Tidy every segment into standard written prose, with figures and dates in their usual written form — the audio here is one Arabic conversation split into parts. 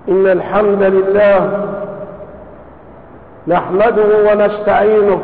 إن الحمد لله نحمده ونستعينه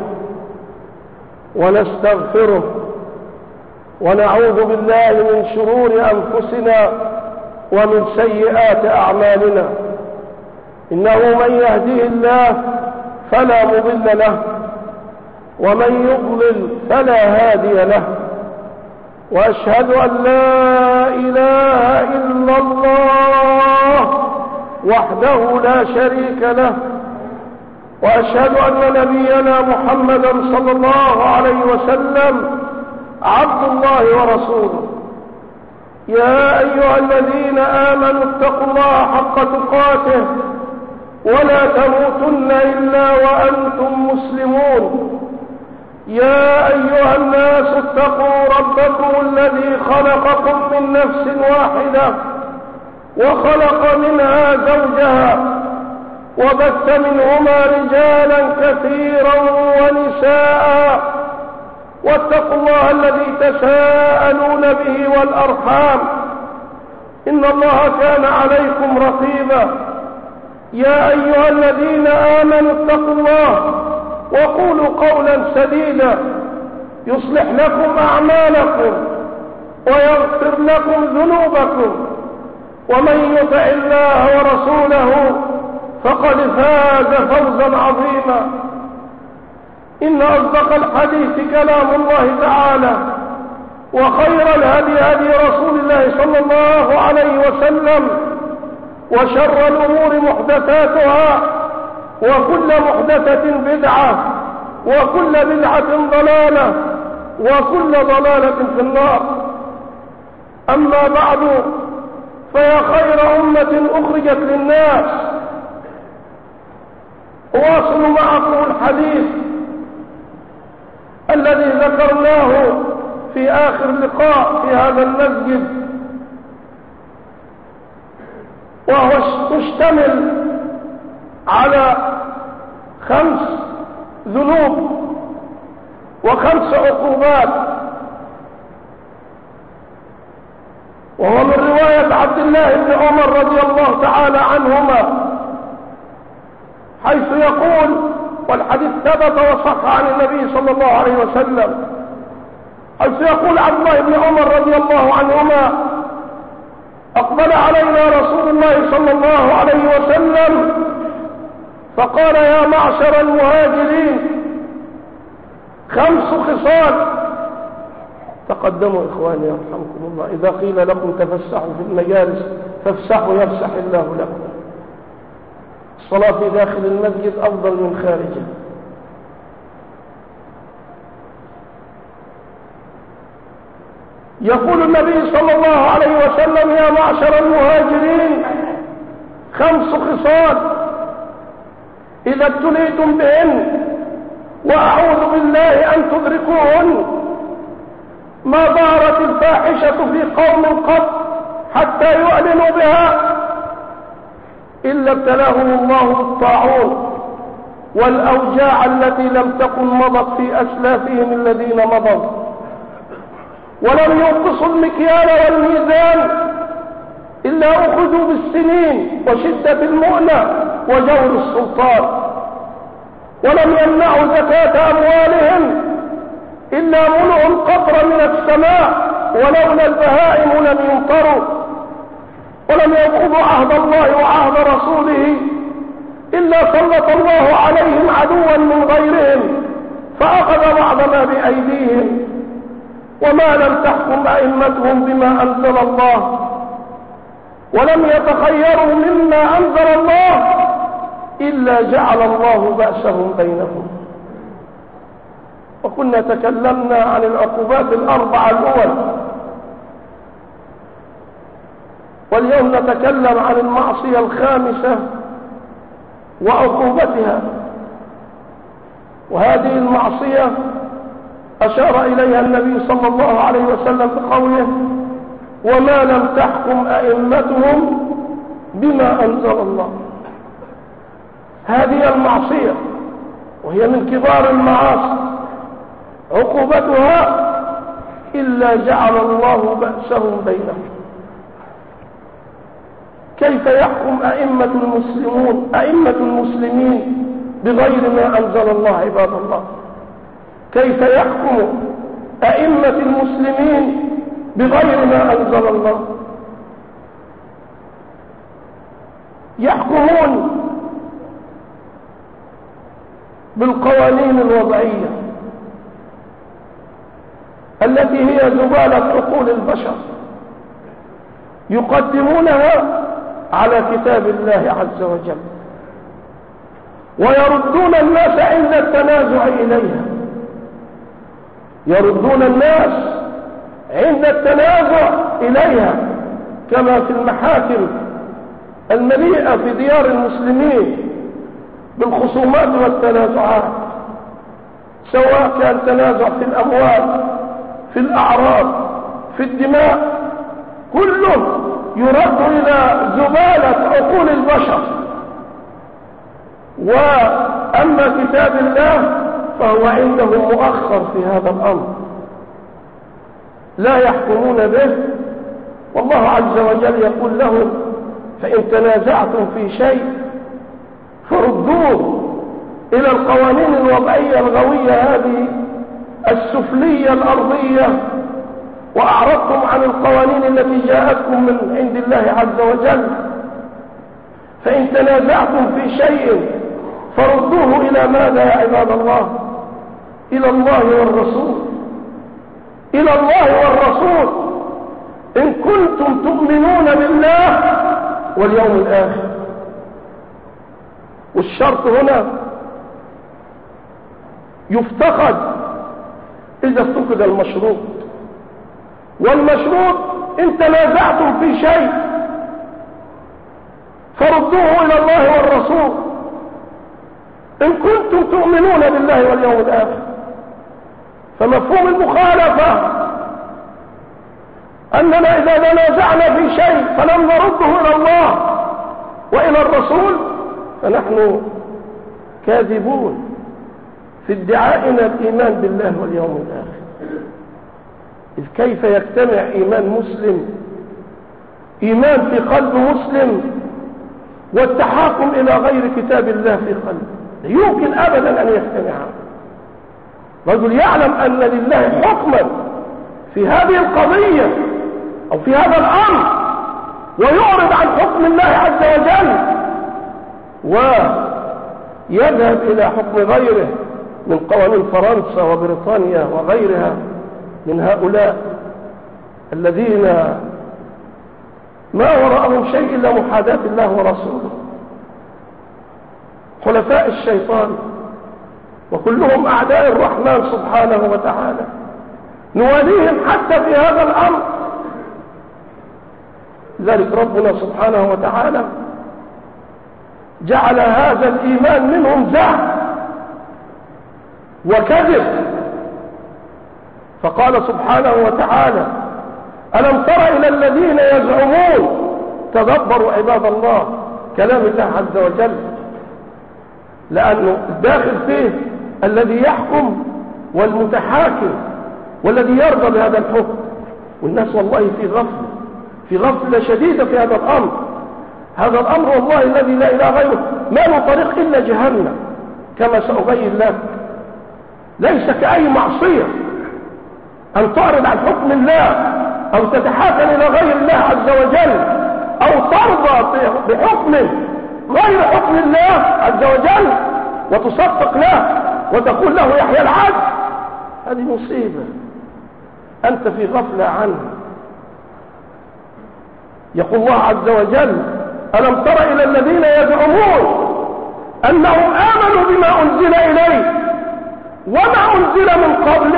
ونستغفره ونعوذ بالله من شرور أنفسنا ومن سيئات أعمالنا. إنه من يهديه الله فلا مضل له ومن يضلل فلا هادي له، وأشهد أن لا إله إلا الله وحده لا شريك له، وأشهد أن نبينا محمدا صلى الله عليه وسلم عبد الله ورسوله. يا أيها الذين آمنوا اتقوا الله حق تقاته ولا تموتن إلا وأنتم مسلمون. يا أيها الناس اتقوا ربكم الذي خلقكم من نفس واحدة وخلق منها زوجها وبث منهما رجالا كثيرا ونساء، واتقوا الله الذي تساءلون به والأرحام إن الله كان عليكم رقيبا. يا أيها الذين آمنوا اتقوا الله وقولوا قولا سديدا يصلح لكم أعمالكم ويغفر لكم ذنوبكم، ومن يطع الله ورسوله فقد فاز فوزا عظيما. إن أصدق الحديث كلام الله تعالى، وخير الهدي هدي رسول الله صلى الله عليه وسلم، وشر الأمور محدثاتها، وكل محدثة بدعة، وكل بدعة ضلالة، وكل ضلالة في النار. أما بعد، فيا خير أمة أخرجت للناس، أواصل معكم الحديث الذي ذكرناه في آخر لقاء في هذا المسجد، وهو مشتمل على 5 ذنوب و5 عقوبات، وهو من رواية عبد الله بن عمر رضي الله تعالى عنهما، حيث يقول، والحديث ثبت وصح عن النبي صلى الله عليه وسلم، حيث يقول عبد الله بن عمر رضي الله عنهما: أقبل علينا رسول الله صلى الله عليه وسلم فقال: يا معشر المهاجرين 5 خصال. تقدموا إخواني يرحمكم الله، إذا قيل لكم تفسحوا في المجالس فافسحوا يفسح الله لكم. الصلاة في داخل المسجد أفضل من خارجه. يقول النبي صلى الله عليه وسلم: يا معشر المهاجرين 5 خصال إذا ابتليتم بهن وأعوذ بالله أن تدركوهن، ما ظهرت الفاحشة في قوم قط حتى يعلنوا بها إلا ابتلاهم الله بالطاعون والأوجاع التي لم تكن مضت في أسلافهم الذين مضوا، ولم ينقصوا المكيال والميزان إلا أخذوا بالسنين وشدة المؤنة وجور السلطان، ولم يمنعوا زكاة أموالهم إلا منعوا القطر من السماء، ولولا البهائم لم يمطروا، ولم ينقضوا عهد الله وعهد رسوله إلا سلط الله عليهم عدوا من غيرهم فأخذ بعض ما بأيديهم، وما لم تحكم أئمتهم بما أنزل الله ولم يتخيروا مما أنزل الله إلا جعل الله بأسهم بينهم. وكنا تكلمنا عن العقوبات 4 الأول، واليوم نتكلم عن المعصية 5 وعقوبتها. وهذه المعصية أشار إليها النبي صلى الله عليه وسلم بقوله: وما لم تحكم أئمتهم بما أنزل الله. هذه المعصية وهي من كبار المعاصي، عقوبتها إلا جعل الله بأسهم بينهم. كيف يحكم أئمة المسلمين بغير ما أنزل الله عباد الله؟ كيف يحكم أئمة المسلمين بغير ما أنزل الله؟ يحكمون بالقوانين الوضعية التي هي زبالة عقول البشر، يقدمونها على كتاب الله عز وجل، ويردون الناس عند التنازع إليها، يردون الناس عند التنازع إليها، كما في المحاكم المليئة في ديار المسلمين بالخصومات والتنازعات، سواء كان تنازع في الأموال، في الأعراض، في الدماء، كله يرد إلى زبالة عقول البشر. وأما كتاب الله فهو عندهم مؤخر في هذا الأمر، لا يحكمون به. والله عز وجل يقول لهم: فإن تنازعتم في شيء فردوه إلى القوانين الوضعية الغوية هذه السفلية الأرضية، وأعرضتم عن القوانين التي جاءتكم من عند الله عز وجل. فإن تنازعتم في شيء فردوه إلى ماذا يا عباد الله؟ إلى الله والرسول، إلى الله والرسول، إن كنتم تؤمنون بالله واليوم الآخر. والشرط هنا يفتقد إذا افتقد المشروط، والمشروط إن تنازعتم في شيء فردوه إلى الله والرسول إن كنتم تؤمنون بالله واليوم الآخر. فمفهوم المخالفة أننا إذا تنازعنا في شيء فلم نرده إلى الله وإلى الرسول فنحن كاذبون في ادعائنا الإيمان بالله واليوم الآخر. إذ كيف يجتمع إيمان مسلم، إيمان في قلب مسلم، والتحاكم إلى غير كتاب الله في قلبه؟ يمكن أبدا أن يجتمعا. رجل يعلم أن لله حكما في هذه القضية أو في هذا الأمر ويعرض عن حكم الله عز وجل ويذهب إلى حكم غيره من قوانين فرنسا وبريطانيا وغيرها من هؤلاء الذين ما وراءهم شيء إلا محاداة الله ورسوله، خلفاء الشيطان، وكلهم أعداء الرحمن سبحانه وتعالى، نواليهم حتى في هذا الأمر. ذلك ربنا سبحانه وتعالى جعل هذا الإيمان منهم زعم وكذب، فقال سبحانه وتعالى: ألم تر إلى الذين يزعمون، تدبروا عباد الله كلام الله عز وجل، لأنه الداخل فيه الذي يحكم والمتحاكم والذي يرضى بهذا الحكم، والناس والله في غفلة شديدة في هذا الأمر. هذا الأمر والله الذي لا إله غيره ما له طريق إلا جهنم، كما سأبين لك. ليس كأي معصية أن تعرض عن حكم الله أو تتحاكم إلى غير الله عز وجل، أو ترضى بحكم غير حكم الله عز وجل وتصدق له وتقول له يحيى العدل. هذه مصيبة أنت في غفلة عنها. يقول الله عز وجل: ألم تر إلى الذين يزعمون أنهم آمنوا بما أنزل إليه وما أنزل من قبلك.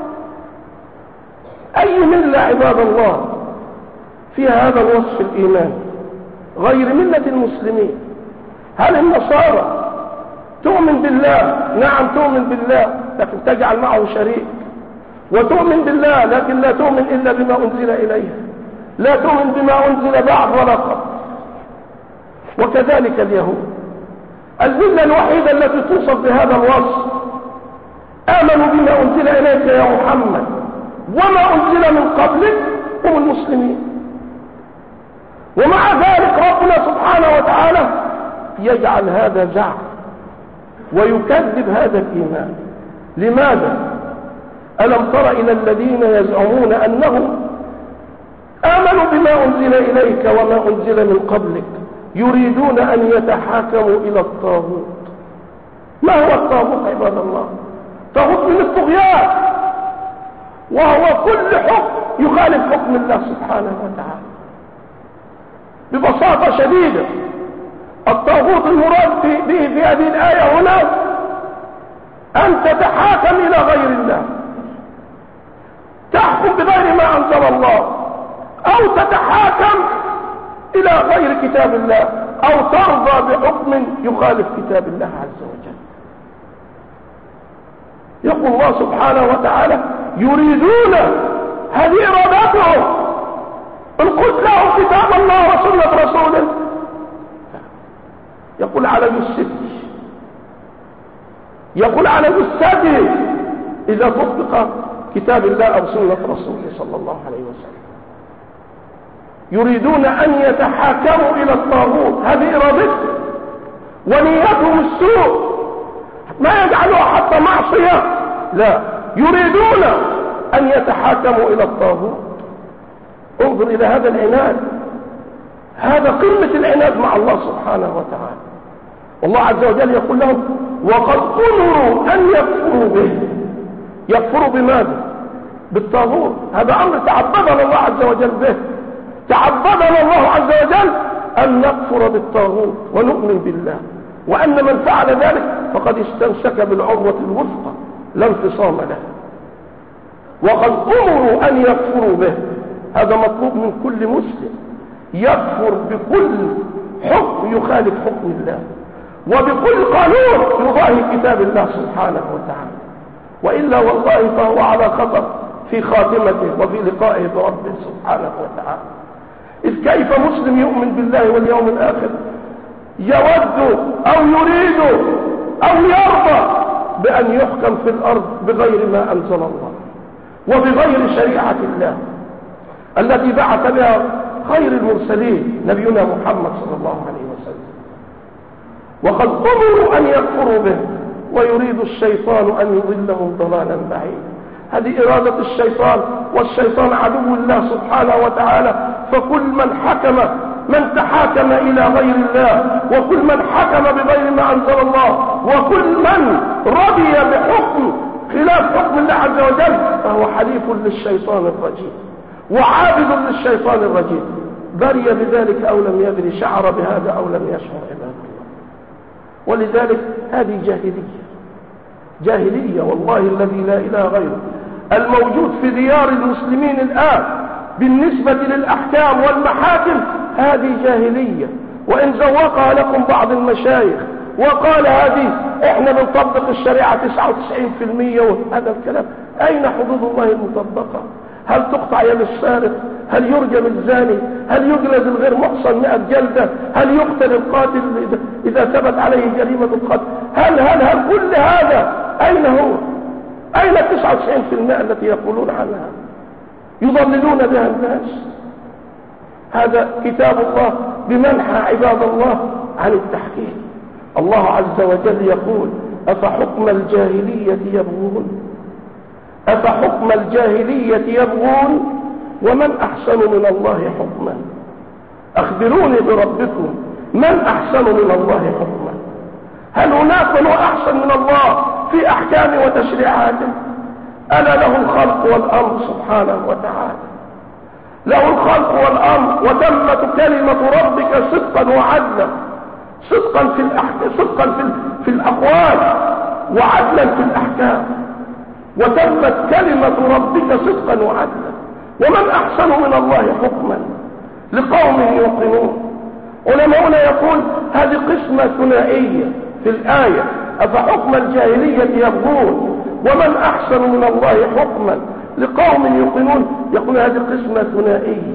أي ملة عباد الله فيها هذا الوصف الإيمان غير ملة المسلمين؟ هل النصارى تؤمن بالله؟ نعم تؤمن بالله، لكن تجعل معه شريك، وتؤمن بالله لكن لا تؤمن إلا بما أنزل إليه، لا تؤمن بما أنزل بعد ولا قبل. وكذلك اليهود، الملة الوحيدة التي توصف بهذا الوصف: آمنوا بما أنزل إليك يا محمد وما أنزل من قبلك هم المسلمين. ومع ذلك ولذلك ربنا سبحانه وتعالى يجعل هذا زعم ويكذب هذا الإيمان. لماذا؟ ألم تر إلى الذين يزعمون أنهم آمنوا بما أنزل إليك وما أنزل من قبلك يريدون أن يتحاكموا إلى الطاغوت. ما هو الطاغوت عباد الله؟ طاغوت من الطغيان، وهو كل حكم يخالف حكم الله سبحانه وتعالى. ببساطة شديدة الطاغوت المراد به في هذه الآية هنا أن تتحاكم إلى غير الله، تحكم بغير ما أنزل الله، أو تتحاكم إلى غير كتاب الله، أو ترضى بحكم يخالف كتاب الله عز وجل. يقول الله سبحانه وتعالى يريدون، هذه إراداتهم، إن قلت لهم كتاب الله وسنة رسوله يقول على السد، يقول على السد إذا طبق كتاب الله أو سنة رسوله صلى الله عليه وسلم. يريدون أن يتحاكموا إلى الطاغوت، هذه إرادتهم ونيتهم السوء، ما يجعلوها حتى معصية، لا، يريدون أن يتحاكموا إلى الطاغوت. انظر إلى هذا العناد، هذا قمة العناد مع الله سبحانه وتعالى. والله عز وجل يقول لهم وقد أمروا أن يكفروا به. يكفروا بماذا؟ بالطاغوت. هذا أمر تعبدنا الله عز وجل به، تعبدنا الله عز وجل أن نكفر بالطاغوت ونؤمن بالله، وأن من فعل ذلك فقد استمسك بالعروة الوثقى لا انفصام له. وقد أمروا أن يكفروا به، هذا مطلوب من كل مسلم، يكفر بكل حكم يخالف حكم الله، وبكل قانون يضاهي كتاب الله سبحانه وتعالى، وإلا والله فهو على خطر في خاتمته وفي لقائه بربه سبحانه وتعالى. إذ كيف مسلم يؤمن بالله واليوم الآخر يود أو يريد أو يرضى بأن يحكم في الأرض بغير ما أنزل الله وبغير شريعة الله التي بعث بها خير المرسلين نبينا محمد صلى الله عليه وسلم. وقد أمروا أن يكفروا به ويريد الشيطان أن يضلهم ضلالا بعيدا. هذه إرادة الشيطان، والشيطان عدو الله سبحانه وتعالى. فكل من تحاكم إلى غير الله، وكل من حكم بغير ما أنزل الله، وكل من رضي بحكم خلاف حكم الله عز وجل فهو حليف للشيطان الرجيم وعابد للشيطان الرجيم، بري بذلك أو لم يدري، شعر بهذا أو لم يشعر عباد الله. ولذلك هذه جاهلية والله الذي لا إله غيره الموجود في ديار المسلمين الآن بالنسبة للأحكام والمحاكم، هذه جاهلية. وإن زوقها لكم بعض المشايخ وقال هذه احنا بنطبق الشريعة 99%، وهذا الكلام أين حدود الله المطبقة؟ هل تقطع يد السارق؟ هل يرجم الزاني؟ هل يجلد الغير محصن 100 جلدة؟ هل يقتل القاتل إذا ثبت عليه جريمة القتل؟ هل كل هذا أين هو؟ أين 99% التي يقولون عنها يضللون بها الناس؟ هذا كتاب الله بمنحى عباد الله عن التحكيم. الله عز وجل يقول أفحكم الجاهلية يبغون، أفحكم الجاهلية يبغون ومن أحسن من الله حكما. أخبروني بربكم من أحسن من الله حكما؟ هل هناك من هو أحسن من الله في أحكامه وتشريعاته؟ ألا له الخلق والأمر سبحانه وتعالى، له الخلق والأمر، وتمت كلمة ربك صدقا وعدلا، صدقا في الأقوال وعدلا في الأحكام، وتمت كلمة ربك صدقا وعدلا. ومن أحسن من الله حكما لقوم يوقنون. علماؤنا يقول هذه قسمة ثنائية في الآية، أفحكم الجاهلية يبغون ومن أحسن من الله حكما لقوم يوقنون. يقول هذه قسمة ثنائية،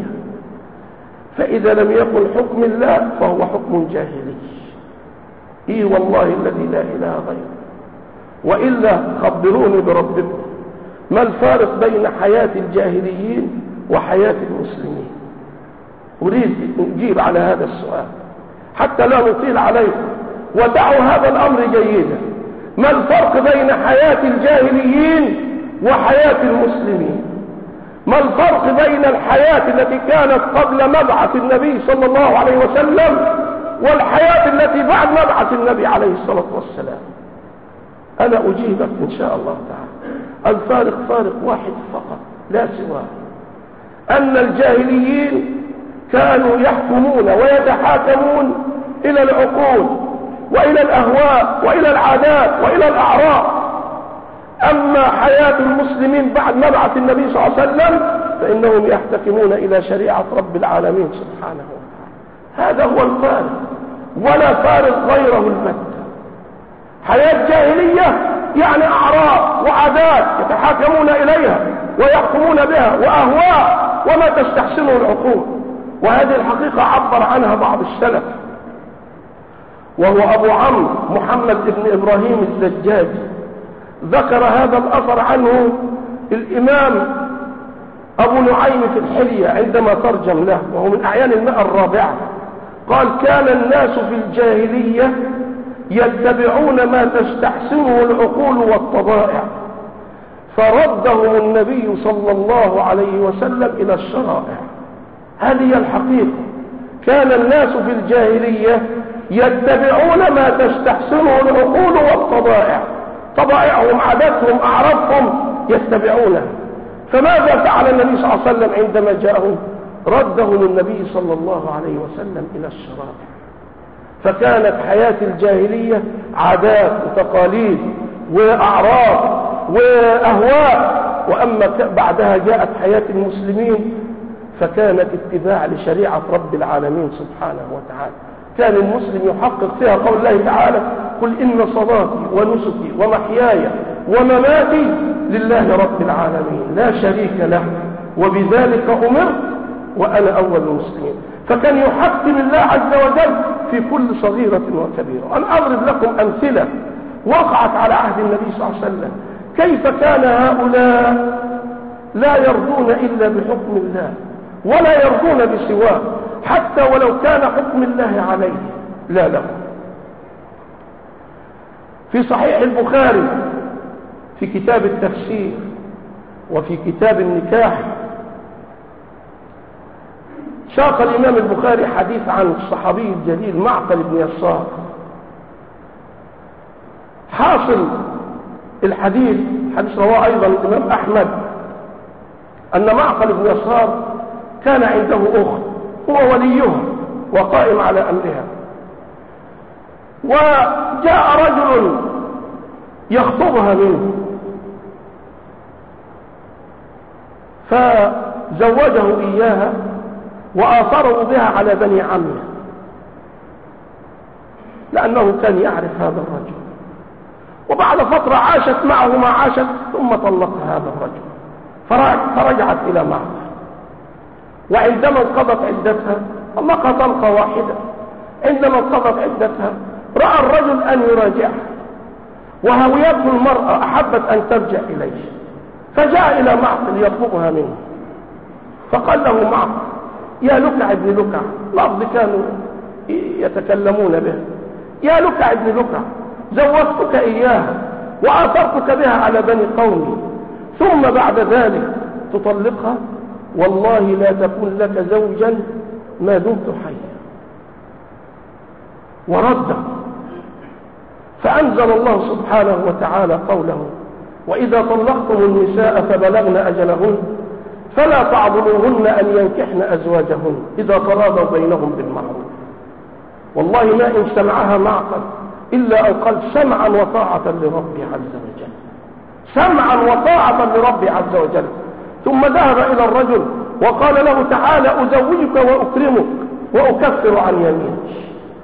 فإذا لم يكن حكم الله فهو حكم جاهلي. إيه والله الذي لا إله غيره. وإلا خبروني بربكم ما الفارق بين حياة الجاهليين وحياة المسلمين؟ أريد أن أجيب على هذا السؤال حتى لا نطيل عليكم، ودعوا هذا الأمر جيدا. ما الفرق بين حياة الجاهليين وحياة المسلمين؟ ما الفرق بين الحياة التي كانت قبل مبعث النبي صلى الله عليه وسلم والحياة التي بعد مبعث النبي عليه الصلاة والسلام؟ أنا أجيبك إن شاء الله تعالى. الفارق فارق واحد فقط لا سواه، أن الجاهليين كانوا يحكمون ويتحاكمون إلى العقول وإلى الأهواء وإلى العادات وإلى الأعراف. أما حياة المسلمين بعد مبعث النبي صلى الله عليه وسلم فإنهم يحتكمون إلى شريعة رب العالمين سبحانه وتعالى. هذا هو الفارق ولا فارق غيره البتة. حياة جاهلية يعني أعراف وعادات يتحاكمون إليها ويحكمون بها، وأهواء وما تستحسنه العقول. وهذه الحقيقة عبر عنها بعض السلف، وهو أبو عمرو محمد بن إبراهيم الزجاجي. ذكر هذا الأثر عنه الإمام أبو نعيم في الحلية عندما ترجم له، وهو من أعيان المئة الرابعة. قال: كان الناس في الجاهلية يتبعون ما تستحسنه العقول والطبائع، فردهم النبي صلى الله عليه وسلم إلى الشرائع. هذه الحقيقة. كان الناس في الجاهلية يتبعون ما تستحسنه العقول والطبائع، طبائعهم عاداتهم أعرافهم يتبعونها. فماذا فعل النبي صلى الله عليه وسلم عندما جاءهم؟ ردهم النبي صلى الله عليه وسلم إلى الشرائع. فكانت حياة الجاهلية عادات وتقاليد وأعراف وأهواء، وأما بعدها جاءت حياة المسلمين فكانت اتباع لشريعة رب العالمين سبحانه وتعالى. كان المسلم يحقق فيها قول الله تعالى: قل إن صلاتي ونسكي ومحياي ومماتي لله رب العالمين لا شريك له وبذلك أمرت وأنا أول المسلمين. فكان يحكم الله عز وجل في كل صغيرة وكبيرة. أنا أضرب لكم أمثلة وقعت على عهد النبي صلى الله عليه وسلم، كيف كان هؤلاء لا يرضون إلا بحكم الله ولا يرضون بسواه، حتى ولو كان حكم الله عليه لا له. في صحيح البخاري في كتاب التفسير وفي كتاب النكاح شاق الإمام البخاري حديث عن الصحابي الجليل معقل بن يسار. حاصل الحديث حديث رواه أيضا الإمام أحمد أن معقل بن يسار كان عنده أخت هو وليها وقائم على أمرها، وجاء رجل يخطبها منه فزوجه إياها وآثره بها على بني عمه، لأنه كان يعرف هذا الرجل. وبعد فترة عاشت معه ما عاشت ثم طلقها هذا الرجل فرجعت إلى معه. وعندما انقضت عدتها طلقها طلقة واحدة. عندما انقضت عدتها رأى الرجل أن يراجعها، وهويته المرأة أحبت أن ترجع إليه، فجاء إلى معقل يطلبها منه. فقال له معقل: يا لكع ابن لكع، لفظ كانوا يتكلمون به، يا لكع ابن لكع، زوجتك إياها وآثرتك بها على بني قومي، ثم بعد ذلك تطلقها؟ والله لا تكون لك زوجا ما دمت حيا. ورد. فأنزل الله سبحانه وتعالى قوله: وإذا طلقتم النساء فبلغن أجلهن فلا تعضلوهن أن ينكحن أزواجهن إذا تراضوا بينهم بالمعروف. والله ما إن سمعها معقل إلا أن قال سمعا وطاعة لربي عز وجل، سمعا وطاعة لربي عز وجل. ثم ذهب إلى الرجل وقال له: تعالى أزوجك وأكرمك وأكفر عن يمينك.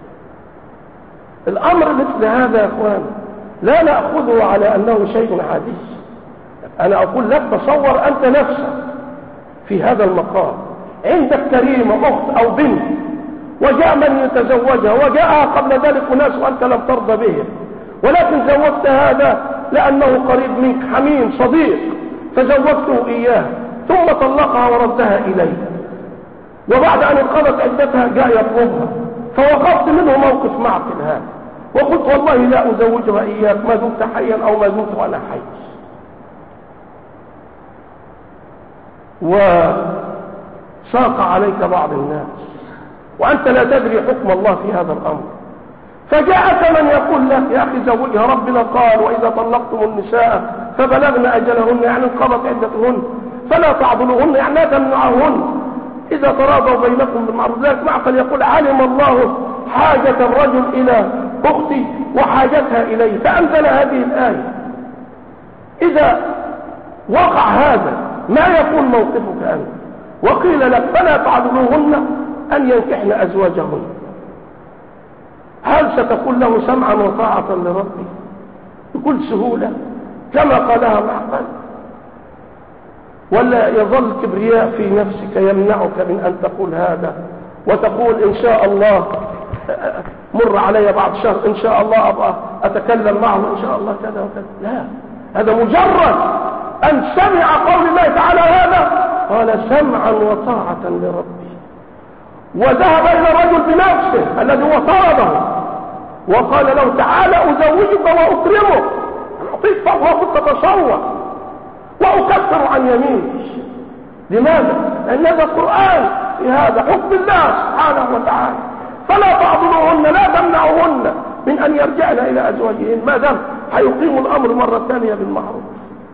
الأمر مثل هذا يا أخوان لا نأخذه على أنه شيء عادي. أنا أقول لك تصور أنت نفسك في هذا المقام، عندك كريمة أخت أو بنت وجاء من يتزوجها، وجاء قبل ذلك ناس وأنت لم ترضى بهم، ولكن زوجت هذا لأنه قريب منك حميم صديق فزوجته إياه، ثم طلقها وردها إليه. وبعد أن انقضت عدتها جاء يطلبها، فوقفت منه موقف معقل هذا وقلت والله لا أزوجها إياك ما دمت حيا أو ما دمت وأنا حي. وساق عليك بعض الناس وأنت لا تدري حكم الله في هذا الأمر، فجاءك من يقول لك يا أخي زوجها، ربنا قال وإذا طلقتم النساء فبلغن أجلهن يعني انقضت عدتهن فلا تعضلوهن يعني لا تمنعوهن إذا تراضوا بينكم بالمعروف. ذلك معقل يقول علم الله حاجة الرجل إلى أختي وحاجتها إليه فأنزل هذه الآية. إذا وقع هذا ما يكون موقفك أنت؟ وقيل لك فلا تعضلوهن أن ينكحن أزواجهن، هل ستقول له سمعا وطاعة لربي بكل سهولة كما قالها معقل؟ ولا يظل كبرياء في نفسك يمنعك من أن تقول هذا وتقول إن شاء الله مر علي بعد شهر إن شاء الله أبقى أتكلم معه إن شاء الله كذا وكذا؟ لا، هذا مجرد أن سمع قول الله تعالى هذا قال سمعا وطاعة لربي، وذهب إلى الرجل بنفسه الذي هو طلبه وقال له تعالى أزوجك وأكرمك، أعطيك فضلك تتصور وأكفر عن يمينك. لماذا؟ لأن هذا القرآن في هذا حكم الله سبحانه وتعالى. فلا تعضلوهن لا تمنعوهن من أن يرجعن إلى أزواجهن ما دام حيقيموا الأمر مرة ثانية بالمعروف.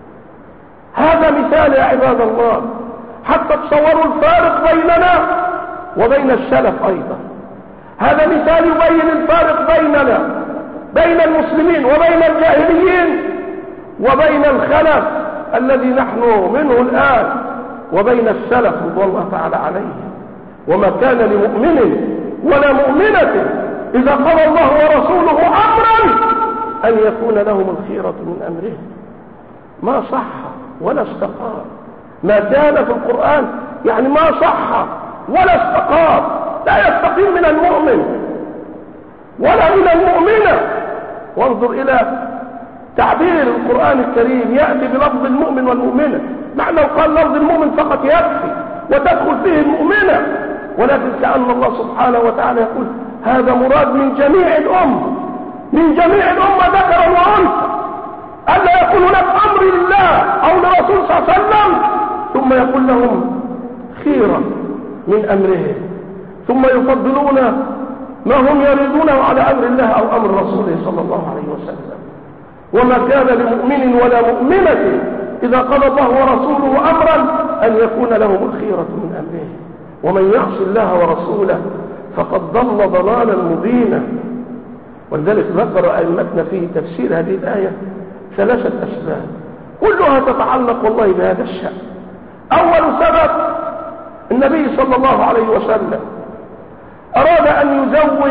هذا مثال يا عباد الله حتى تصوروا الفارق بيننا وبين السلف أيضا. هذا مثال يبين الفارق بيننا بين المسلمين وبين الجاهليين وبين الخلف الذي نحن منه الآن وبين السلف رضوان الله تعالى عليهم. وما كان لمؤمن ولا مؤمنة إذا قضى الله ورسوله أمرا أن يكون لهم الخيرة من أمرهم. ما صح ولا استقام، ما كان في القرآن يعني ما صح ولا استقام، لا يستقيم من المؤمن ولا من المؤمنة. وانظر إلى تعبير القرآن الكريم يأتي بلفظ المؤمن والمؤمنة، مع لو قال لفظ المؤمن فقط يكفي وتدخل فيه المؤمنة، ولكن كأن الله سبحانه وتعالى يقول هذا مراد من جميع الأمة، من جميع الأمة ذكرا وأنثى، ألا يكون هناك أمر لله أو لرسول صلى الله عليه وسلم ثم يقول لهم خيرا من أمرهم، ثم يفضلون ما هم يريدونه على أمر الله أو أمر رسوله صلى الله عليه وسلم. وما كان لمؤمن ولا مؤمنة إذا قضى الله ورسوله أمرا أن يكون لهم الخيرة من أمره، ومن يعص الله ورسوله فقد ضل ضلالا مبينا. ولذلك ذكر أئمتنا في تفسير هذه الآية 3 أسباب كلها تتعلق والله بهذا الشأن. أول سبب النبي صلى الله عليه وسلم أراد أن يزوج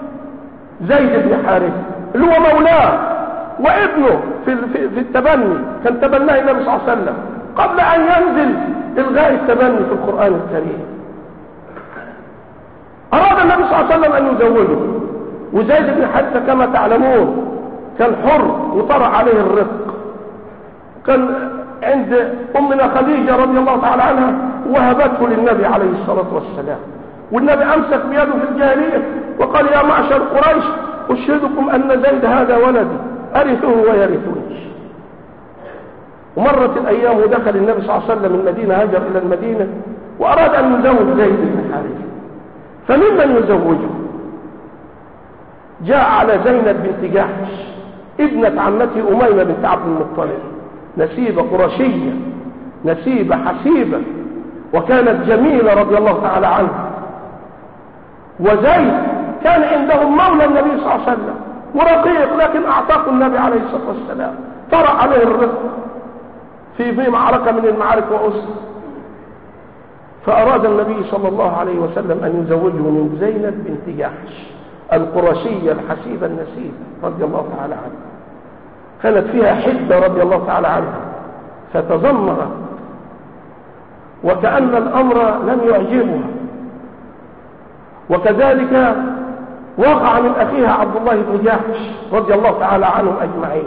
زيد بن حارثة اللي هو مولاه وابنه في التبني، كان تبناه النبي صلى الله عليه وسلم قبل أن ينزل إلغاء التبني في القرآن الكريم. أراد النبي صلى الله عليه وسلم أن يزوجه، وزيد بن حارثة كما تعلمون كان حر وطرأ عليه الرق، كان عند أمنا خديجة رضي الله تعالى عنها وهبته للنبي عليه الصلاة والسلام، والنبي أمسك بيده في الجاهلية وقال يا معشر قريش أشهدكم أن زيد هذا ولدي أرثه ويرثني. ومرت الأيام ودخل النبي صلى الله عليه وسلم المدينة، هاجر إلى المدينة وأراد أن يزوج زيد بن حارثة، فممن يزوجه؟ جاء على زينب بنت جحش ابنة عمته أميمة بنت عبد المطلب، نسيبة قرشية نسيبة حسيبة وكانت جميلة رضي الله تعالى عنها. وزيد كان عندهم مولى النبي صلى الله عليه وسلم ورقيق، لكن أعطاه النبي عليه الصلاة والسلام، طرأ عليه الرزق في معركة من المعارك وأسر. فأراد النبي صلى الله عليه وسلم أن يزوجه من زينب بنت جحش القرشية الحسيبة النسيبة رضي الله تعالى عنها، كانت فيها حدة رضي الله تعالى عنها، فتذمرت وكأن الأمر لم يعجبها. وكذلك وقع من أخيها عبد الله بن جحش رضي الله تعالى عنهم أجمعين.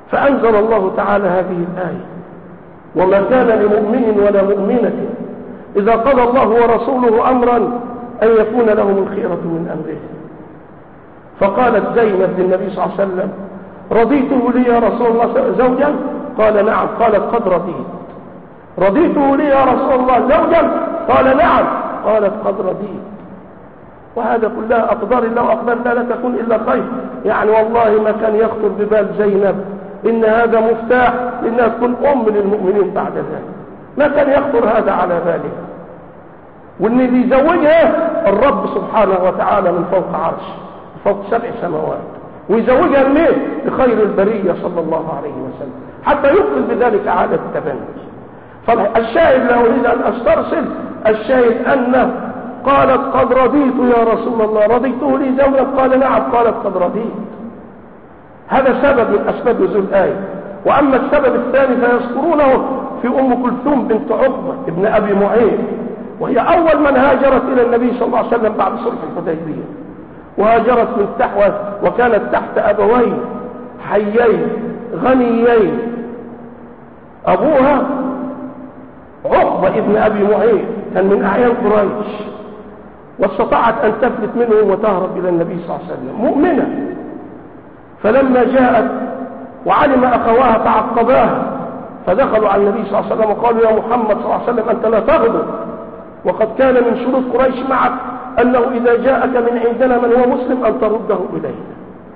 فأنزل الله تعالى هذه الآية وما كان لمؤمن ولا مؤمنة إذا قضى الله ورسوله أمرا أن يكون لهم الخيرة من أمرهم. فقالت زينب للنبي صلى الله عليه وسلم: رضيته لي يا رسول الله زوجا؟ قال: نعم. قالت: قد رضيت. رضيته لي يا رسول الله زوجا؟ قال: نعم. قالت: قد رضيت. وهذا كلها أقدار الله، وأقدار الله لا تكون إلا خير. يعني والله ما كان يخطر ببال زينب إن هذا مفتاح لأنها تكون أم للمؤمنين بعد ذلك، ما كان يخطر هذا على بالها. وإن اللي يزوجها الرب سبحانه وتعالى من فوق عرش، فوق 7 سماوات، ويزوجها منين؟ بخير البرية صلى الله عليه وسلم، حتى يقبل بذلك عادة التبني. فالشاهد لا أريد أن أسترسل، الشاهد أنه قالت: قد رضيت يا رسول الله. رضيته لي زوجا؟ قال: نعم. قالت: قد رضيت. هذا سبب من أسباب نزول الآية. وأما السبب الثاني فيذكرونه في أم كلثوم بنت عقبة ابن أبي معيط، وهي أول من هاجرت إلى النبي صلى الله عليه وسلم بعد صلح الحديبية، وهاجرت من تحت، وكانت تحت أبوين حيين غنيين. أبوها عقبة ابن أبي معيط كان من أعيان قريش، واستطاعت أن تفلت منه وتهرب إلى النبي صلى الله عليه وسلم مؤمنة. فلما جاءت وعلم أخواها تعقباها، فدخلوا على النبي صلى الله عليه وسلم وقالوا: يا محمد صلى الله عليه وسلم أنت لا تغضب، وقد كان من شروط قريش معك أنه إذا جاءك من عندنا من هو مسلم أن ترده إلينا،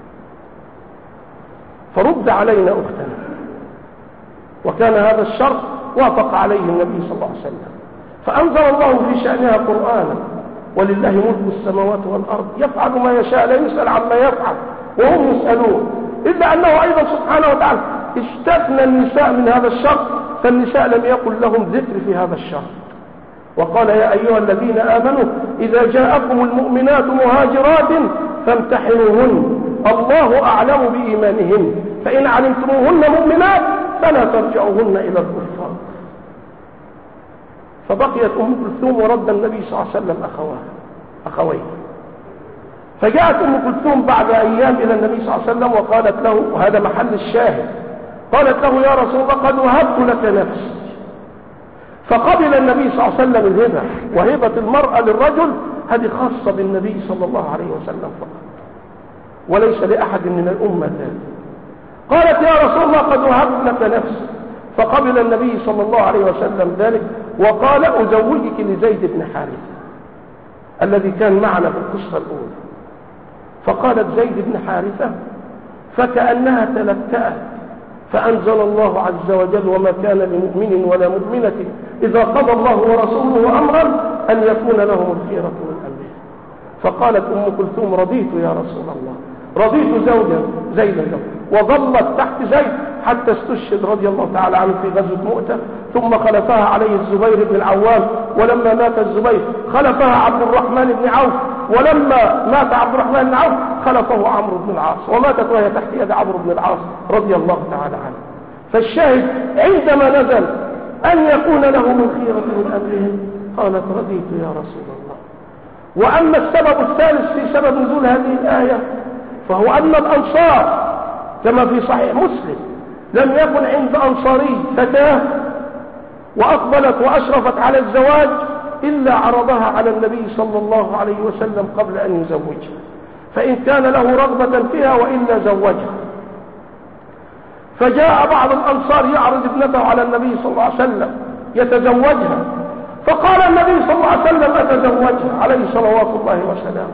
فرد علينا أختنا. وكان هذا الشرط وافق عليه النبي صلى الله عليه وسلم، فأنزل الله في شأنها قرآنا: ولله ملك السماوات والأرض يفعل ما يشاء لا يسأل عما يفعل وهم يسألون. إلا أنه أيضا سبحانه وتعالى استثنى النساء من هذا الشرط، فالنساء لم يكن لهم ذكر في هذا الشرط. وقال: يا أيها الذين آمنوا إذا جاءكم المؤمنات مهاجرات فامتحنوهن الله أعلم بإيمانهن فإن علمتموهن مؤمنات فلا ترجعوهن إلى الكفار. فبقيت أم كلثوم ورد النبي صلى الله عليه وسلم أخويه. فجاءت أم كلثوم بعد أيام إلى النبي صلى الله عليه وسلم وقالت له، وهذا محل الشاهد، قالت له: يا رسول الله قد وهبت لك نفسي. فقبل النبي صلى الله عليه وسلم الهبة، وهبة المرأة للرجل هذه خاصة بالنبي صلى الله عليه وسلم فقط، وليس لأحد من الأمة ذلك. قالت: يا رسول الله قد وهبت لك نفسي. فقبل النبي صلى الله عليه وسلم ذلك وقال: أزوجك لزيد بن حارثة الذي كان معنا في القصة الأولى. فقالت زيد بن حارثة فكأنها تلكأت، فأنزل الله عز وجل: وما كان لمؤمن ولا مؤمنة إذا قضى الله ورسوله أمرا أن يكون لهم الخيرة من أمره. فقالت أم كلثوم: رضيت يا رسول الله، رضيت زوجا زيدا. وظلت تحت زيد حتى استشهد رضي الله تعالى عنه في غزوة مؤتة، ثم خلفها عليه الزبير بن العوام، ولما مات الزبير خلفها عبد الرحمن بن عوف، ولما مات عبد الرحمن بن عوف خلفه عمرو بن العاص، وماتت وهي تحت يد عمرو بن العاص رضي الله تعالى عنه. فالشاهد عندما نزل أن يكون لهم الخيرة من أمرهم قالت: رضيت يا رسول الله. وأما السبب الثالث في سبب نزول هذه الآية فهو أن الأنصار كما في صحيح مسلم لم يكن عند أنصاري فتاة وأقبلت وأشرفت على الزواج إلا عرضها على النبي صلى الله عليه وسلم قبل أن يزوجها، فإن كان له رغبة فيها وإلا زوجها. فجاء بعض الأنصار يعرض ابنته على النبي صلى الله عليه وسلم يتزوجها، فقال النبي صلى الله عليه وسلم: أتزوجها عليه صلوات الله وسلامه.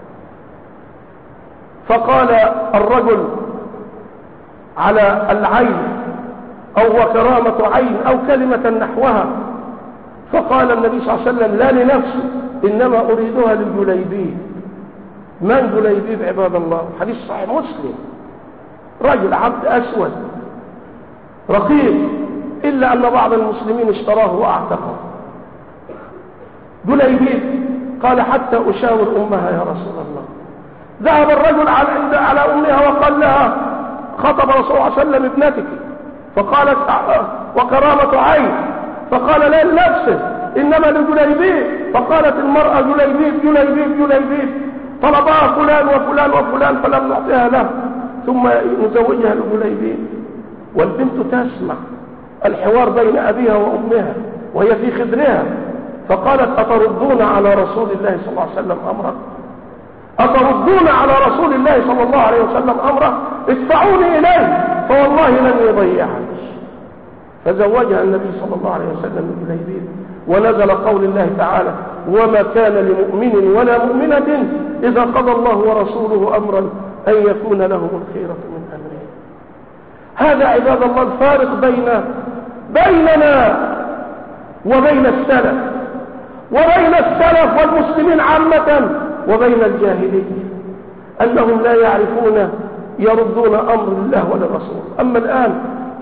فقال الرجل: على العين أو وكرامة عين أو كلمة نحوها. فقال النبي صلى الله عليه وسلم: لا لنفسه، إنما أريدها للجليبيب. من جليبيب عباد الله؟ حديث صحيح مسلم، رجل عبد أسود رقيق، إلا أن بعض المسلمين اشتراه وأعتقه. جليبيب قال: حتى أشاور أمها يا رسول الله. ذهب الرجل على أمها وقال لها: خطب رسول الله صلى الله عليه وسلم ابنتك. فقالت: وكرامة عين. فقال: لا لنفسه، إنما لجليبيب. فقالت المرأة: جليبيب جليبيب جليبيب. طلبها فلان وفلان وفلان فلم نعطيها له، ثم نزوجها لجليبيب. والبنت تسمع الحوار بين أبيها وأمها وهي في خدرها، فقالت أتردون على رسول الله صلى الله عليه وسلم أمره؟ أتردون على رسول الله صلى الله عليه وسلم أمره؟ ادفعوني إليه فوالله لن يضيعني. فزوجها النبي صلى الله عليه وسلم من جليبيب، ونزل قول الله تعالى وما كان لمؤمن ولا مؤمنة إذا قضى الله ورسوله أمرا أن يكون لهم الخيرة من أمره. هذا عباد الله الفارق بيننا وبين السلف، وبين السلف والمسلمين عامة وبين الجاهلية، أنهم لا يعرفون يردون أمر الله وللرسول. أما الآن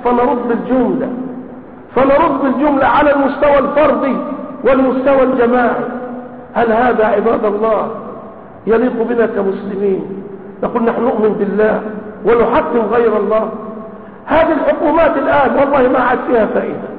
فنرد بالجملة على المستوى الفردي والمستوى الجماعي. هل هذا عباد الله يليق بنا كمسلمين؟ نقول نحن نؤمن بالله ونحكم غير الله. هذه الحكومات الآن والله ما عاد فيها فائدة.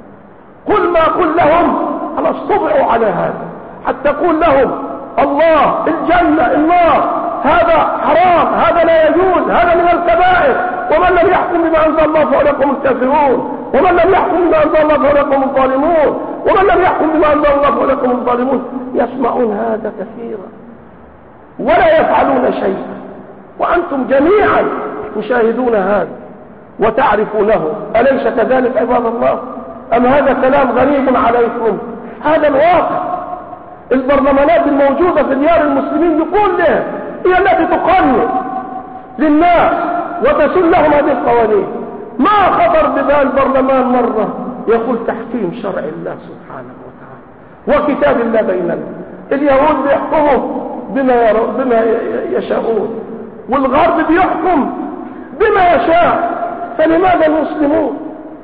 قل لهم خلاص طبعوا على هذا، حتى قول لهم الله، الجنة، النار، هذا حرام، هذا لا يجوز، هذا من الكبائر، ومن لم يحكم بما أنزل الله فأولئك هم الكافرون، ومن لم يحكم بما أنزل الله فأولئك هم الظالمون، ومن لم يحكم بما أنزل الله فأولئك هم الظالمون. يسمعون هذا كثيرا ولا يفعلون شيئا، وأنتم جميعا تشاهدون هذا وتعرفونه. أليس كذلك عباد الله؟ أم هذا كلام غريب عليكم؟ هذا الواقع. البرلمانات الموجودة في ديار المسلمين بكلها هي التي تقنن للناس وتسن لهم هذه القوانين. ما خطر ببال البرلمان مرة يقول تحكيم شرع الله سبحانه وتعالى وكتاب الله بيننا. اليهود بيحكموا بما يشاءون، والغرب بيحكم بما يشاء. فلماذا المسلمون؟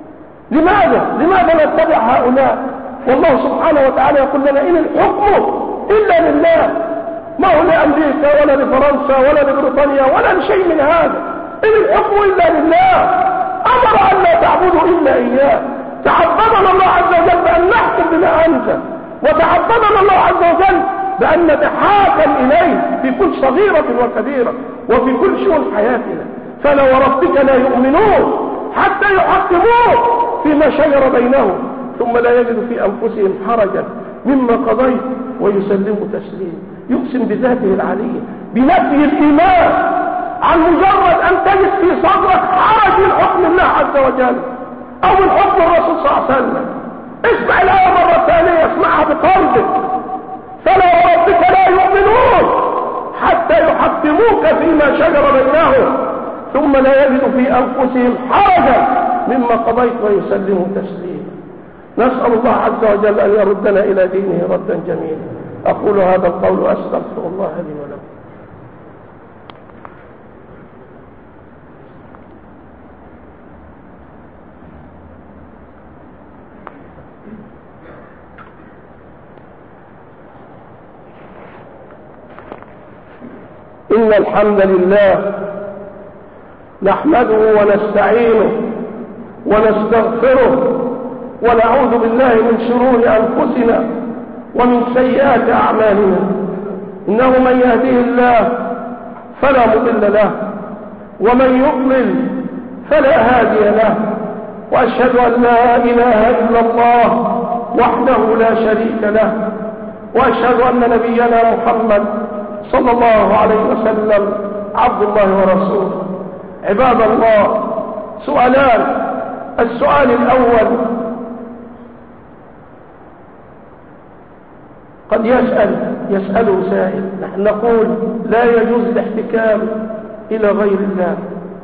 لماذا نتبع هؤلاء؟ والله سبحانه وتعالى يقول لنا إن الحكم إلا لله، ما هو لأمريكا ولا لفرنسا ولا لبريطانيا ولا لشيء من هذا. إن الحكم إلا لله، أمر أن لا تعبدوا إلا إياه. تعبدنا الله عز وجل بأن نحكم بما أنزل، وتعبدنا الله عز وجل بأن نتحاكم إليه في كل صغيرة وكبيرة وفي كل شؤون حياتنا. فلا وربك لا يؤمنون حتى يحكموك فيما شجر بينهم ثم لا يجد في أنفسهم حرجا مما قضيت ويسلموا تسليما. يقسم بذاته العلية بنفي الإيمان عن مجرد أن تجد في صدرك حرج من حكم الله عز وجل أو من حكم الرسول صلى الله عليه وسلم. اسمع الآية مرة ثانية، اسمعها بقلبك. فلا وربك لا يؤمنون حتى يحكموك فيما شجر بينهم ثم لا يجد في أنفسهم حرجا مما قضيت ويسلموا تسليما. نسأل الله عز وجل أن يردنا إلى دينه ردا جميلا. أقول هذا القول وأستغفر الله لي ولكم. إن الحمد لله نحمده ونستعينه ونستغفره ونعوذ بالله من شرور أنفسنا ومن سيئات أعمالنا. إنه من يهديه الله فلا مضل له ومن يضلل فلا هادي له، وأشهد أن لا إله إلا الله وحده لا شريك له، وأشهد أن نبينا محمد صلى الله عليه وسلم عبد الله ورسوله. عباد الله، سؤالان. السؤال الأول، قد يسأل سائل، نحن نقول لا يجوز الاحتكام إلى غير الله.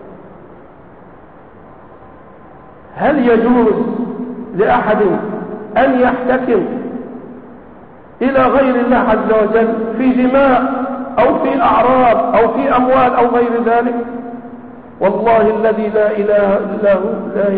هل يجوز لأحد أن يحتكم إلى غير الله عز وجل في دماء أو في أعراض أو في أموال أو غير ذلك؟ والله الذي لا إله إلا هو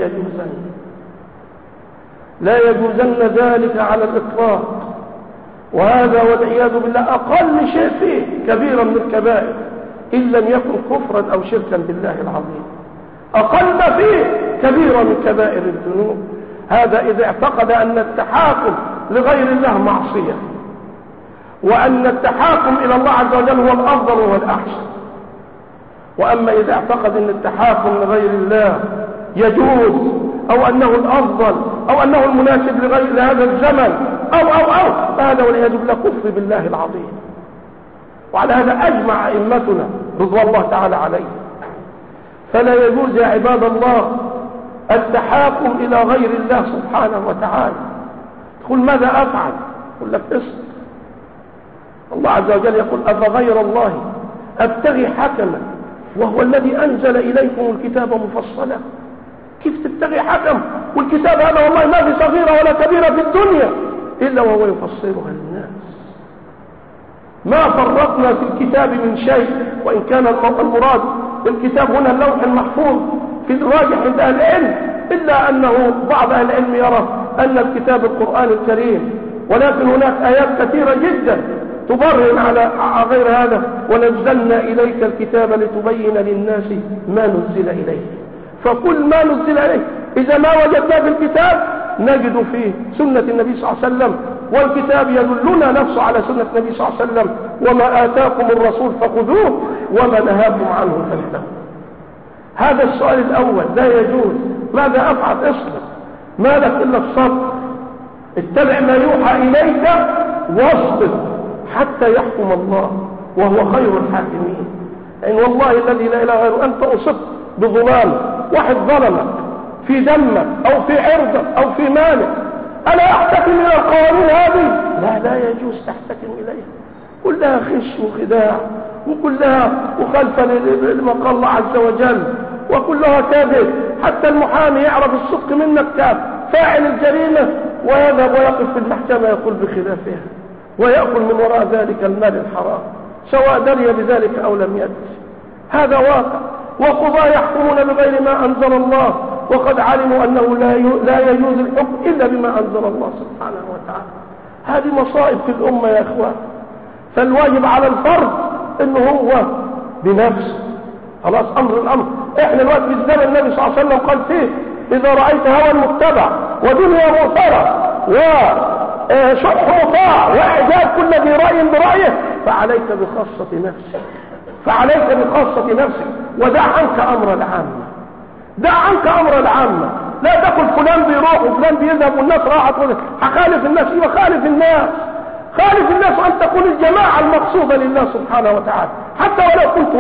لا يجوزن ذلك على الإطلاق. وهذا والعياذ بالله أقل شيء فيه كبيرا من الكبائر إن لم يكن كفرا أو شركا بالله العظيم. أقل ما فيه كبيرا من كبائر الذنوب. هذا إذا اعتقد أن التحاكم لغير الله معصية، وأن التحاكم إلى الله عز وجل هو الأفضل والأحسن. وأما إذا اعتقد أن التحاكم لغير الله يجوز أو أنه الأفضل أو أنه المناسب لهذا الزمن أو فهذا والعياذ بالله كفر بالله العظيم. وعلى هذا أجمع أئمتنا رضوان الله تعالى عليه. فلا يجوز يا عباد الله التحاكم إلى غير الله سبحانه وتعالى. تقول ماذا أفعل؟ يقول لك اصبر. الله عز وجل يقول أفغير الله أبتغي حكما وهو الذي أنزل إليكم الكتاب مفصلا. كيف تبتغي حكم والكتاب هذا والله ما في صغيرة ولا كبيرة في الدنيا إلا وهو يفسرها للناس. ما فرطنا في الكتاب من شيء، وإن كان المراد بالكتاب هنا اللوح المحفوظ في الراجح عند أهل العلم، إلا أنه بعض أهل العلم يرى أن الكتاب القرآن الكريم، ولكن هناك آيات كثيرة جدا تبرهن على غير هذا. ونزلنا إليك الكتاب لتبين للناس ما نزل إليه. فكل ما نزل إليه إذا ما وجدنا في الكتاب نجد فيه سنة النبي صلى الله عليه وسلم، والكتاب يدلنا نفسه على سنة النبي صلى الله عليه وسلم. وما آتاكم الرسول فخذوه وما نهاكم عنه فانتهوا. هذا السؤال الأول لا يجوز. ماذا أفعل؟ اصبر، ما لك إلا الصبر. اتبع ما يوحى إليك واصبر حتى يحكم الله وهو خير الحاكمين. يعني والله الذي لا إله غيره أنت أصبت بظلام، واحد ظلمك في دمك أو في عرضك أو في مالك، ألا أحتكم إلى القوانين هذه؟ لا يجوز تحتكم إليها. كلها خش وخداع، وكلها مخالفة لما قال الله عز وجل، وكلها كاذب. حتى المحامي يعرف الصدق منك كفاعل الجريمة ويذهب ويقف في المحكمة يقول بخلافها ويأكل من وراء ذلك المال الحرام، سواء دري بذلك أو لم يدري. هذا واقع. وقضاة يحكمون بغير ما أنزل الله وقد علموا أنه لا يجوز الحكم إلا بما أنزل الله سبحانه وتعالى. هذه مصائب في الأمة يا أخوان. فالواجب على الفرد أنه هو بنفسه خلاص أمر الأمر. إحنا الوقت في الزمن النبي صلى الله عليه وسلم قال فيه إذا رأيت هوى متبع ودنيا مؤثرة وشح مطاع وإعجاب كل ذي رأي برأيه فعليك بخاصة نفسك، فعليك بخاصة نفسك. ودع عنك أمر العامة، دع عنك أمر العامة. لا تقل فلان بيروح وفلان بيذهب والناس راحت خالف الناس. خالف الناس، خالف الناس أن تكون الجماعة المقصودة لله سبحانه وتعالى. حتى ولو كنت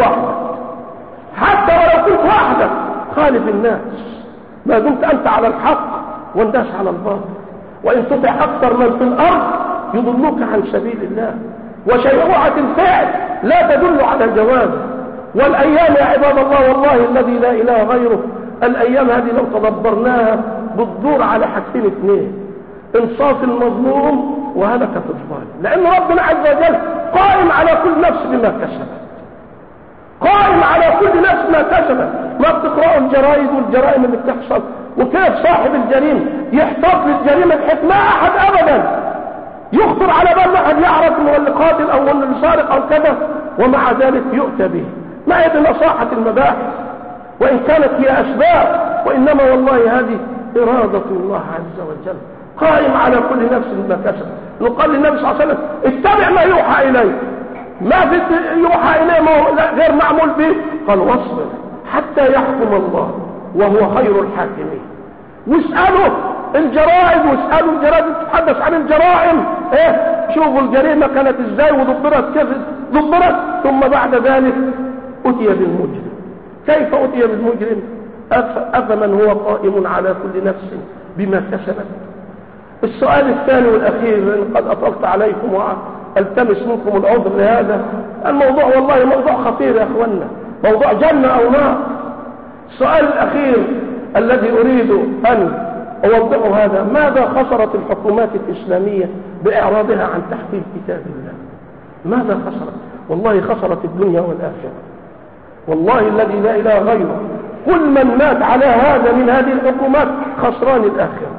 واحدة خالف الناس ما دمت أنت على الحق والناس على الباطل. وإن تطع أكثر من في الأرض يضلوك عن سبيل الله. وشيوعة الفعل لا تدل على جواز. والأيام يا عباد الله والله الذي لا إله غيره، الأيام هذه لو تدبرناها بتدور على حاجتين اثنين: انصاف المظلوم وهلكة الظالم. لأن ربنا عز وجل قائم على كل نفس بما كسبت، قائم على كل نفس ما كسبت. ما بتقرأوا الجرائد والجرائم اللي بتحصل وكيف صاحب الجريمة يحتاط للجريمة بحيث ما أحد أبدا يخطر على بال أحد يعرف أنه اللي قاتل أو اللي سارق أو كذا، ومع ذلك يؤتى به. ما هي بنصاحة المباحث وإن كانت هي أسباب، وإنما والله هذه إرادة الله عز وجل قائم على كل نفس ما كسب. نقال للنبي صلى الله عليه وسلم اتبع ما يوحى إليه. ما في يوحى إليه غير معمول به. قال واصبر حتى يحكم الله وهو خير الحاكمين. واسألوا الجرائم واسألوا الجرائم تتحدث عن الجرائم. شوفوا الجريمة كانت ازاي وضبرت كيف ضبرت، ثم بعد ذلك أتي بالمجرم. كيف أتي بالمجرم؟ أفمن هو قائم على كل نفس بما كسبت. السؤال الثاني والأخير، لأن قد أطلت عليكم وألتمس منكم العذر لهذا الموضوع، والله موضوع خطير يا أخوانا، موضوع جنة أو نار. السؤال الأخير الذي أريد أن أوضحه هذا: ماذا خسرت الحكومات الإسلامية بإعراضها عن تحكيم كتاب الله؟ ماذا خسرت؟ والله خسرت الدنيا والآخرة. والله الذي لا إله غيره كل من مات على هذا من هذه الحكومات خسران الآخرة.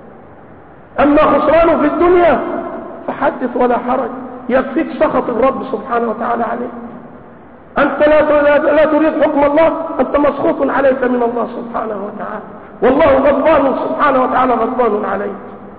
أما خسرانه في الدنيا فحدث ولا حرج، يكفيك سخط الرب سبحانه وتعالى عليه. أنت لا تريد حكم الله، أنت مسخوط عليك من الله سبحانه وتعالى، والله غضبان سبحانه وتعالى غضبان عليك.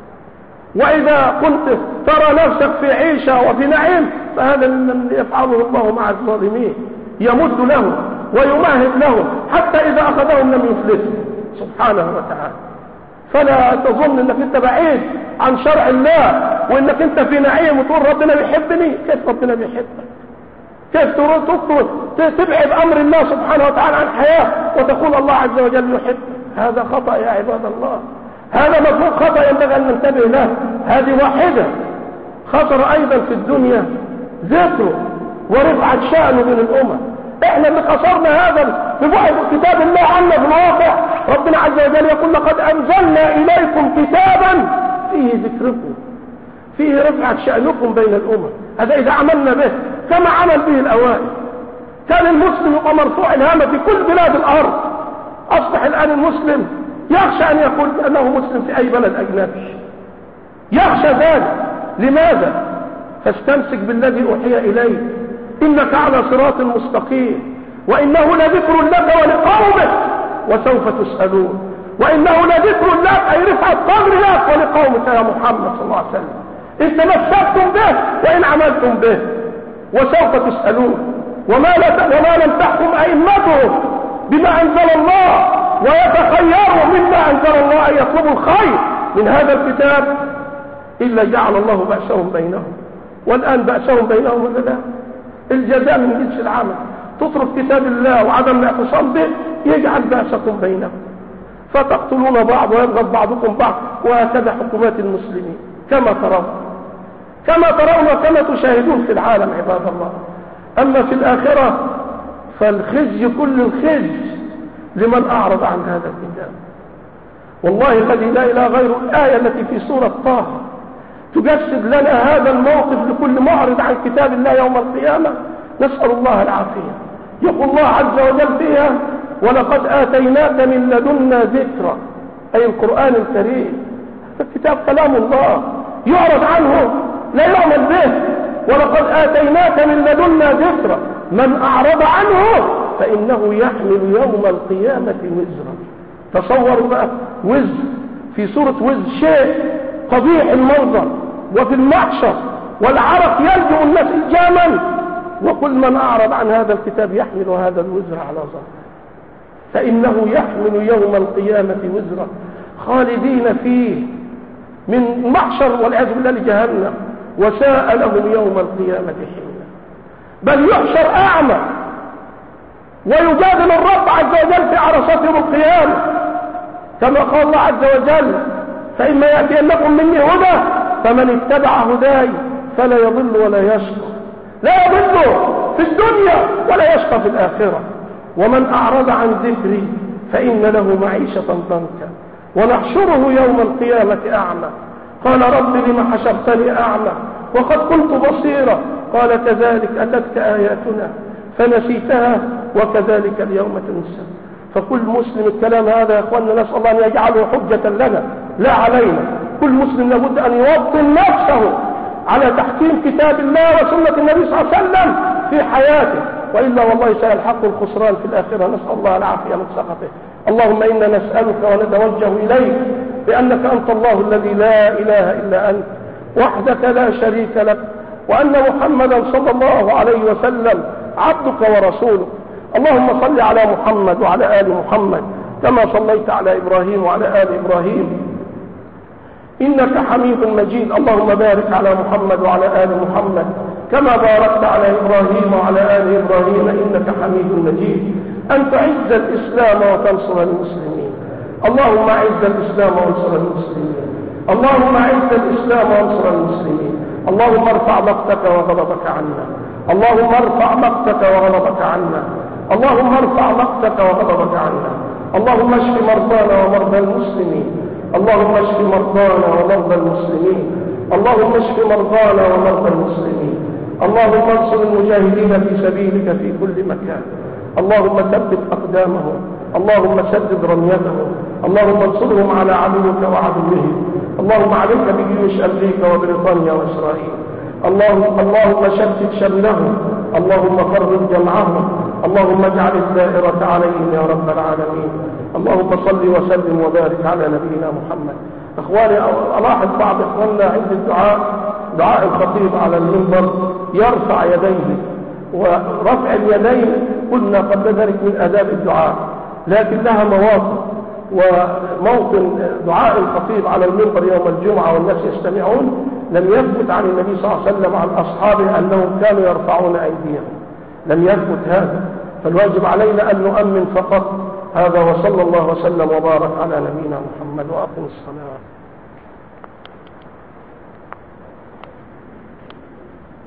وإذا كنت ترى نفسك في عيشة وفي نعيم فهذا من يفعله الله مع الظالمين، يمد لهم ويمهد لهم حتى إذا أخذهم لم يفلسوا سبحانه وتعالى. فلا تظن أنك أنت بعيد عن شرع الله، وانك انت في نعيم وتقول ربنا بيحبني. كيف ربنا بيحبك؟ كيف تبعد امر الله سبحانه وتعالى عن حياة وتقول الله عز وجل يحب؟ هذا خطأ يا عباد الله، هذا مفهوم خطأ ينبغي ان ننتبه له. هذه واحدة. خطر ايضا في الدنيا ذكره ورفعة شأنه من الامم. احنا اللي خسرنا هذا ببعد كتاب الله عنا في الواقع. ربنا عز وجل يقول لقد انزلنا اليكم كتابا فيه ذكركم، فيه رفعة شأنكم بين الامم. هذا اذا عملنا به كما عمل به الاوائل. كان المسلم يبقى مرفوع الهامة في كل بلاد الارض. اصبح الان المسلم يخشى ان يقول انه مسلم في اي بلد اجنبي، يخشى ذلك. لماذا؟ فاستمسك بالذي اوحي اليك انك على صراط مستقيم، وانه لذكر لك ولقومك وسوف تسألون. وانه لذكر لك اي رفعة قدر لك ولقومك يا محمد صلى الله عليه وسلم، ان تمسكتم به وان عملتم به، وسوف تسألون. وما لم تحكم ائمتهم بما انزل الله ويتخيروا مما انزل الله ان يطلبوا الخير من هذا الكتاب الا جعل الله بأسهم بينهم. والان بأسهم بينهم ولا لا؟ الجزاء من جنس العمل. تترك كتاب الله وعدم الاعتصام به يجعل بأسكم بينهم، فتقتلون بعض ويبغض بعضكم بعض. وهكذا حكومات المسلمين كما ترون وكما تشاهدون في العالم عباد الله. أما في الآخرة فالخزي كل الخزي لمن أعرض عن هذا الكتاب. والله الذي لا إله غيره الآية التي في سورة طه تجسد لنا هذا الموقف لكل معرض عن كتاب الله يوم القيامة. نسأل الله العافية. يقول الله عز وجل فيها ولقد آتيناك من لدنا ذكرا، أي القرآن الكريم. الكتاب كلام الله يعرض عنه لا يعمل به. ولقد آتيناك من لدنا ذكرا من أعرض عنه فإنه يحمل يوم القيامة وزرا. تصوروا بقى وزر في سورة وزر، شيء قبيح المنظر وفي المحشر والعرق يلجأ الناس الجاما، وكل من أعرض عن هذا الكتاب يحمل هذا الوزر على ظهره فإنه يحمل يوم القيامة وزرا خالدين فيه من محشر والعياذ بالله لجهنم، وساء لهم يوم القيامة حينا. بل يحشر أعمى ويجادل الرب عز وجل في عرصات يوم القيامة كما قال الله عز وجل فإما يأتينكم مني هدى فمن اتبع هداي فلا يضل ولا يشقى. لا يضل في الدنيا ولا يشقى في الآخرة. ومن أعرض عن ذكري فإن له معيشة ضنكا ونحشره يوم القيامة أعمى قال رب لم حشرتني أعمى وقد كنت بصيرا قال كذلك أتتك آياتنا فنسيتها وكذلك اليوم تنسى. فكل مسلم الكلام هذا يا أخواننا نسأل الله أن يجعله حجة لنا لا علينا. كل مسلم لابد أن يوطن نفسه على تحكيم كتاب الله وسنة النبي صلى الله عليه وسلم في حياته، وإلا والله سيلحق الخسران في الآخرة. نسأل الله العافية من سخطه. اللهم إنا نسألك ونتوجه إليك بأنك أنت الله الذي لا إله إلا أنت وحدك لا شريك لك، وأن محمدا صلى الله عليه وسلم عبدك ورسولك. اللهم صل على محمد وعلى آل محمد كما صليت على إبراهيم وعلى آل إبراهيم إنك حميد مجيد. اللهم بارك على محمد وعلى آل محمد كما باركت على إبراهيم وعلى آل إبراهيم إنك حميد مجيد. أن تعز الإسلام وتنصر المسلمين. اللهم أعز الإسلام وانصر المسلمين. اللهم أعز الإسلام وانصر المسلمين. اللهم ارفع مقتك وغضبك عنا. اللهم ارفع مقتك وغضبك عنا. اللهم ارفع مقتك وغضبك عنا. اللهم اشف مرضانا ومرضى المسلمين. اللهم اشف مرضانا ومرضى المسلمين. اللهم اشف مرضانا ومرضى المسلمين. اللهم انصر المجاهدين في سبيلك في كل مكان. اللهم ثبت أقدامهم. اللهم سدد رميتهم. اللهم انصرهم على عدوك وعدوهم. اللهم عليك بجيوش أمريكا وبريطانيا وإسرائيل. اللهم شتت شملهم. اللهم فرق جمعهم. اللهم اجعل الدائرة عليهم يا رب العالمين. اللهم صل وسلم وبارك على نبينا محمد. اخواني الاحظ بعض اخواننا عند الدعاء دعاء الخطيب على المنبر يرفع يديه، ورفع اليدين قلنا قبل ذلك من آداب الدعاء، لكن لها مواقف وموطن دعاء الخطيب على المنبر يوم الجمعة والناس يستمعون، لم يثبت عن النبي صلى الله عليه وسلم عن أصحابه أنهم كانوا يرفعون أيديهم، لم يثبت هذا. فالواجب علينا أن نؤمن فقط. هذا وصلى الله وسلم وبارك على نبينا محمد وأقم الصلاة.